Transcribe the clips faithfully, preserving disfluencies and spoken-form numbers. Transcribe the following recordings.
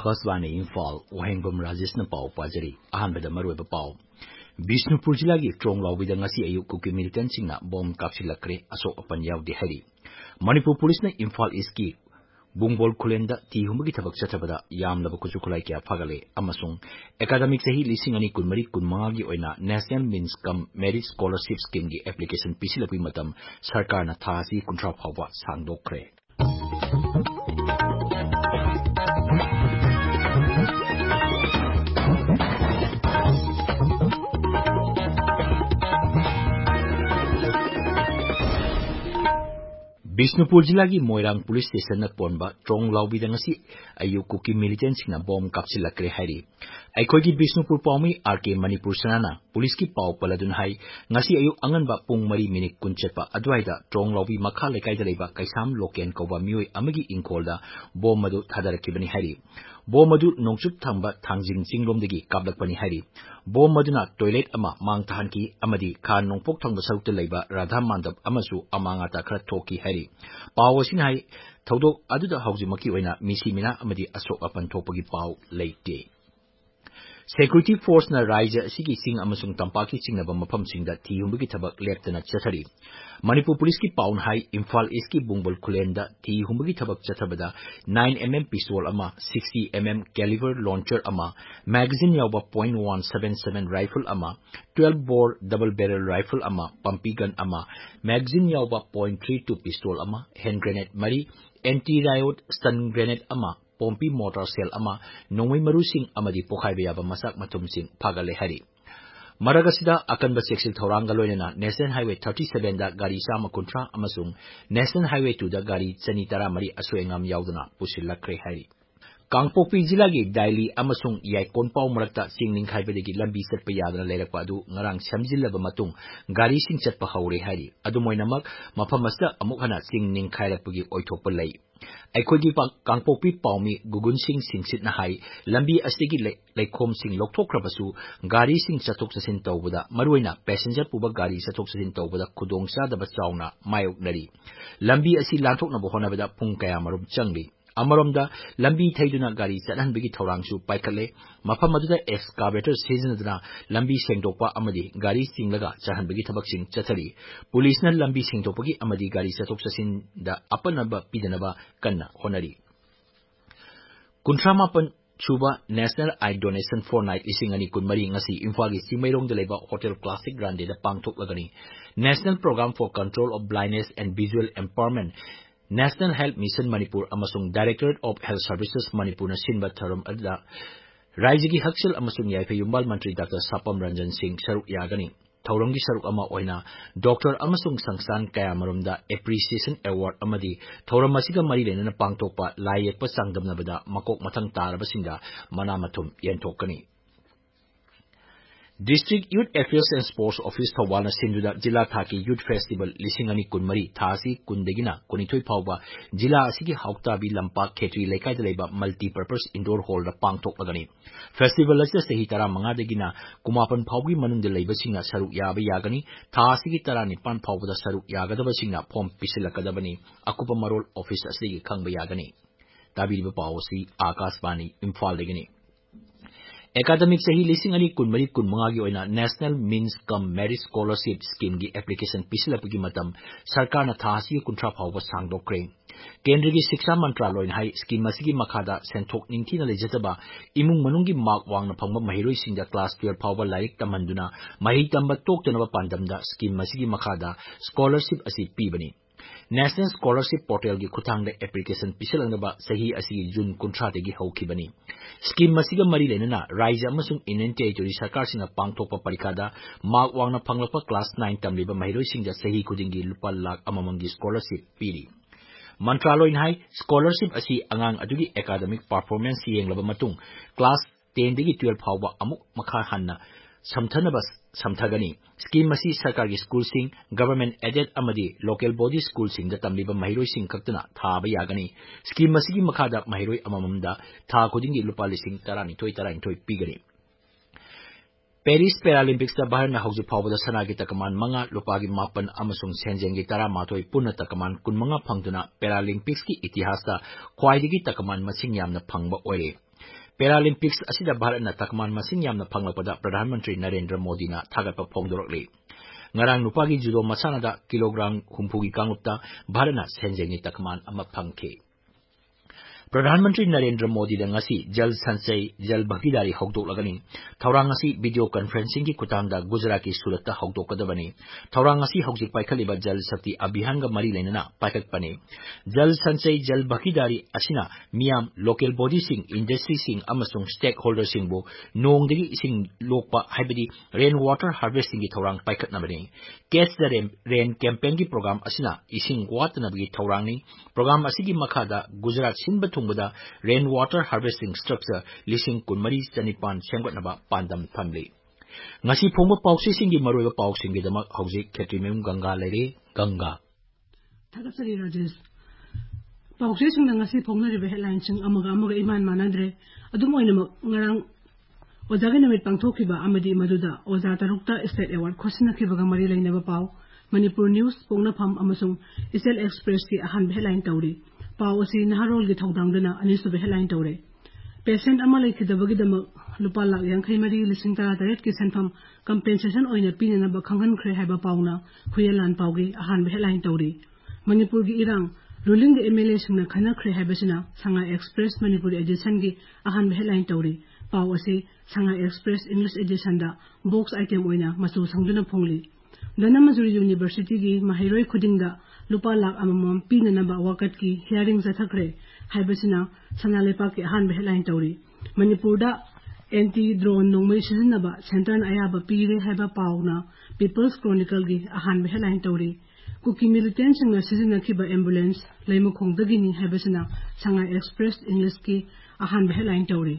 आकाशवाणी इम्फाल वहेंगबम राजेशना पाव पाजरी अहानबदा मरुब पाव बिष्णुपुर जिला की ट्रोंगलाउबीदा ngasi ayuk kuki militantsingna bom kapsilakre asok apan yaudi hari Manipur police na Imphal East ki Bungbol Khulenda ti humagi thabak chathabada yamlaba kuchukulai kya phagale amasung academic sahi lising ani kunmari kunmanga gi oina National Means Cum Merit Scholarship Scheme gi application pisilapui matam sarkar na thasi kuntra phawba sangdokre Bishnupur जिला की Moirang police station न पोनबा ट्रोंगलाउबीदा ngasi ayuk kuki militants na bom kapsilakre hari aikoi gi Bishnupur paumi RK Manipur sanana police की पाव पलादुन hai ngasi ayuk anganba pung mari minute kunchetpa adwaida ट्रोंगलाउबी makha lekai da leiba kaisam loken koba mioi amagi ingkolda bom madu thadarakibani hari bom madu nongchup thangba thangjing jinglomdagi kablakpani hari bom maduna toilet ama mang thahanki amadi khan nongpok thangba saukta leiba radha mandap amasu amanga ta khara thoki hari paw asin hai thodok aduda haujimaki oina misi mina amadi asok apan thopagi paw leite Security Force na Raija asigi sing amasung tampaki singnaba mafamsingda thihumbagi thabak leptana chathari Manipur Police ki pawn hai Imphal East ki Bungbol Khulenda thihumbagi thabak chathabada nine millimeter pistol ama sixty millimeter caliber launcher ama magazine yawba point one seven seven rifle ama twelve bore double barrel rifle ama pumpy gun ama magazine yawba point three two pistol ama hand grenade mari anti riot stun grenade ama Pompi mortar cell ama nongwai marusing amadi pokhai bayaba masak matumsing phagale hari Maragasida akanba section thoranga loinena National Highway thirty-seven da gari sama kuntra amasung National Highway two da gari chani tara mari asoengam yaudana pusilakre hari Kangpokpi जिला की दाइली अमसुंग याइकोन पाव मरक्ता सिंगनिंग खाइबदगी लंबी चटप यादना लेरकपा अदु ngarang samjilaba matung gari sing chatpa haure hari adumoinamak mafam asta amuk hana singning khairakpagi oithokpa lei aikhogi Kangpokpi pawmi gugun sing singsit na hai lambi astigi laikhom sing lokthokrabasu gari sing chatok chasin tawbada maruina passenger puba gari chatok chasin tawbada khudong sadaba chauna mayoknari lambi asi lanthokna bohonabada phung kaya marum changli Amaromda lambi thaiduna gari chanan bigi thorangsu paikale mafam aduda excavator seasonadna lambi sengdokpa amadi gari singlaga chahan bigi thabak sing chathari police na lambi sengdokpagi amadi gari chatok chasin da apanaba pidanaba kanna honari kuntramapan Chuba National Eye Donation Fortnight ising ani kunmari ngasi Imphal gi Simairong da leba Hotel Classic Grande da pangthok lagani National Program for Control of Blindness and Visual Impairment National Health Mission Manipur amasung Directorate of Health Services Manipur na sinba tharum adda Raijigi Hakshal amasung Yaife Yumbal Mantri Doctor Sapam Ranjan Singh saruk yagani Thaurangi saruk ama oina Doctor amasung Sangsan kaya marumda Appreciation Award amadi Thauram asiga mari lenana pangtokpa layekpa sangdamnabada makok mathang tarabasinda manamathum yentokani District Youth Affairs and Sports Office Thawalna Sinduda Jila Thaki Youth Festival Lisingani Kunmari Thasi Kundegina Kunithoi Phawba Jila Asigi Hauktabi Lampak Khetri Lekai Leba Multi-Purpose Indoor Hall da Pangthok Lagani Festival Asa Sehi Tara Manga Degina Kumapan Phawgi Manungda Leba Singa Saruk Yaba Yagani Thasigi Tara Nipan Phawda Saruk Yagadaba Singa Phom Pisilakadabani Akupa Marol Office Asigi Khangba Yagani Tabi Pawsi Akashvani Imphal Degani Academic sahi lising ani kunmari kunmanga gi oina National Means Cum Merit Scholarship Scheme gi application pisilapagi matam sarkar na thasi kuntra phawba sangdokre Kendra gi Shiksha Mantraloy hai scheme asigi makhada senthok ningthina lejataba imung manungi mark wangna phangba mahiroi singda class twelve phawba laik tamanduna mahi tamba toktanaba pandamda scheme asigi makhada scholarship asi pibani National Scholarship Portal gi khutangda application pisalanaba sahi asi June kuntra degi hokibani Scheme masiga mari lenana Raija amasung Indian Territory Sarkar singa pangthokpa parikada mark wangna phanglakpa class nine tamliba mahiroi singda sahi khudingi lupa lakh amamangi scholarship piri Mantraloy hai scholarship asi angang adugi academic performance yenglaba matung class ten degi twelve phawba amuk makha hanna samthanaba samthagani scheme masi sarkar gi school sing government aided amadi local body school sing da tamliba mahiroi sing kaktana thaba yagani scheme masi gi makhada mahiroi amamamda tha khudingi lupa lising taranithoi taranithoi pigani Paris Paralympics da bahar na hauji phawda sanagi takaman manga lupagi mapan amasung senjengi tara matoi punna takaman kun manga phangduna Paralympics ki itihas da khwaidigi takaman masing yamna phangba oire Paralympics asida Bharatna takman masing yamna phanglakpada Pradhan Mantri Narendra Modi na thagatpa phongdorokli. Ngarang nupagi judo masanada kilogram humpugi kangupta Bharatna senjengni takman ama phangkhe. Pradhan Mantri Narendra Modi da ngasi Jal Sanchay Jal Bhagidari hokdoklagani. Thaurang ngasi video conferencing ki kutangda Gujarat ki Surat ta hokdokadabani. Thaurang ngasi hojik paikhaliba Jal Shakti Abhiyan ga mari leinana paikhatpani. Jal Sanchay Jal Bhagidari asina miyam local body sing industry sing amasung stakeholder sing bo nongdagi ising lokpa haibadi rain water harvesting ki thaurang paikhatnabani. Catch the Rain, rain campaign ki program asina ising watnabagi thaurang ni. Program asigi makhada Gujarat sinba bada rain water harvesting structure lising kunmari chanipan sengwatnaba pandam thamli. Ngasi phongba pawse singi maroiba pawsing gi damak hojik Khetrimem Ganga leire Ganga. Thakasari Rajesh. Pawse sing ngasi phongna ribe headline sing amaga amaga iman manadre adum oinamak ngarang Ojagi namit pangthokiba amadi maduda Oja Tarukta State Award khosinakhibaga mari leinaba paw Manipur News Pongnafam amasung Isel Express ki ahan headline tawri. Paw asi naharol gi thaudangdana anisube headline tawre. Patient ama leikhidabagi damak lupa lak yankhai mari lising tara taret ki senfam compensation oina pinana ba khanghan khre haiba pawna khuyalan pawgi ahan headline tawri. Manipur gi irang ruling M L A singna khana khre haibasina Shanghai Express Manipur edition gi ahan headline tawri. Paw asi Shanghai Express English edition da box item oina masu sangduna phongli. Dana Mazuri University gi mahiroi khudingda lupa lak amamam pinanaba wakat ki hearing zathakre haibasina sanalepa ki ahan headline tawri. Manipur da anti drone nongmai sizinaba center ayaba pire haiba pawna People's Chronicle gi ahan headline tawri. Kuki militant singna sizinakhiba ambulance leimukhongdagi ni haibasina Shanghai Express English ki ahan headline tawri.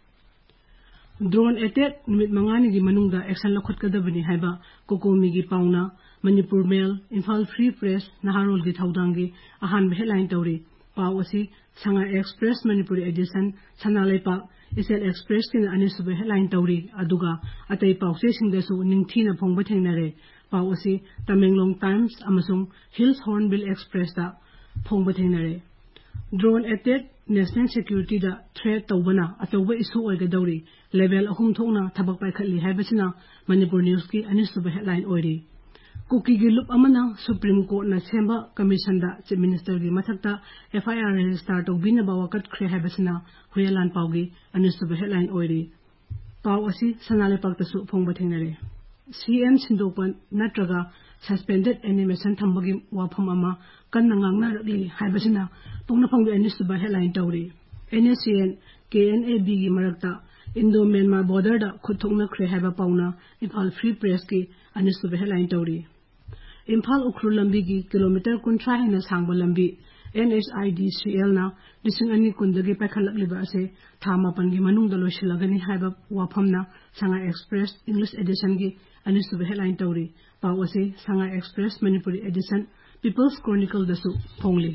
Drone attack numit mangani gi manungda action lakhot kadabani haiba kokomi gi pauna Manipur Mail Imphal Free Press Naharol gi thaudangi ahan headline tawri. Paw asi Shanghai Express Manipur edition Sanalaipa Isel Express kin anisube headline tawri aduga atai pawse singdasu ningthina phongba thengnare. Paw asi Tamenglong Times amasung Hills Hornbill Express da phongba thengnare. Drone attack national security da threat tawbana atawba issue oigadawri level ahum thokna thabak paikhatli haibasina Manipur News ki anisube headline oiri. Kuki gi lup amana Supreme Court na semba commission da chief minister gi mathakta F I R register tawbina bawakat khre haibasina huyalan pawgi anisube headline oiri. Paw asi sanalepak tasu phongba thengnare. C M Sindopan natraga suspended animation thambagi wafam ama kanna ngangna ri haibasina pongnafangdu anisube headline tawri. N A C N K N A B gi marakta Indo Myanmar border da khuthokna khre haiba pawna Imphal Free Press ki anisube headline tawri. Imphal Ukhru lambi gi kilometer kuntra hena sangba lambi N H I D C L na lising ani kundagi paikhalakliba ase thamapan gi manungda loisilagani haiba wafamna Shanghai Express English edition gi anisube headline tawri. Paw ase Shanghai Express Manipuri edition People's Chronicle dasu phongli.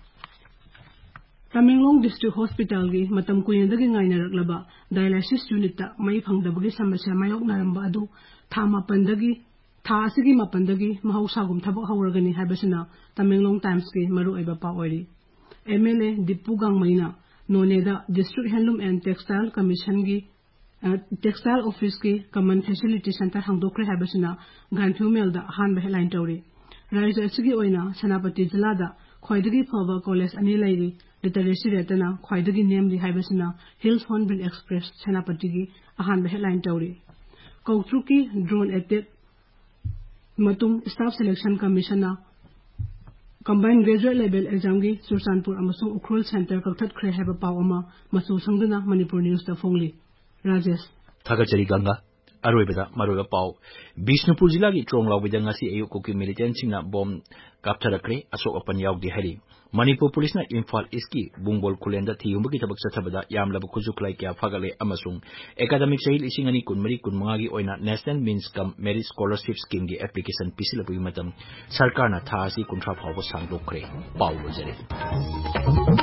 Tamenglong District Hospital gi matam kuyendagi ngainaraklaba dialysis unit ta mai phangdabagi samasya mayok naramba adu thama pandagi tha asigi mapandagi mahausagum thabak hawragani haibasina Tamenglong Times ki maru aiba pa oiri. M L A Dipu Gangmaina none da District Handloom and Textile Commission gi uh, Textile Office ki Common Facility Center hangdokre haibasina Ganphu Mel da han headline tawri. Raija asigi oina Sanapati Jila da khwaidagi phaba college ani lairi literacy retana khwaidagi namely haibasina Hills Hornbill Express Sanapati gi ahan headline tawri. Kautruki drone attack matung staff selection commission na combined graduate level exam gi Sursanpur amasung Ukhrul Center kaktat khre haiba pawama masu sangduna Manipur News ta phongli. Rajesh Thakachari Ganga Aroibada Maroga Paw Bishnupur Jila gi Tronglao bida ngasi ayu kuki militant singna bom kaptharakre asok apan yaugdi hari. Manipur Police na Imphal East Bungbol Kulenda thiyumbagi tabak sathabada yamlaba khujuklai kya phagale amasung academic sahil ising ani kunmari kunmanga gi oina National Means Cum Merit Scholarship Scheme gi application pisilapui matam sarkarna tha asi kunthra phawba sangdokre paw lojare.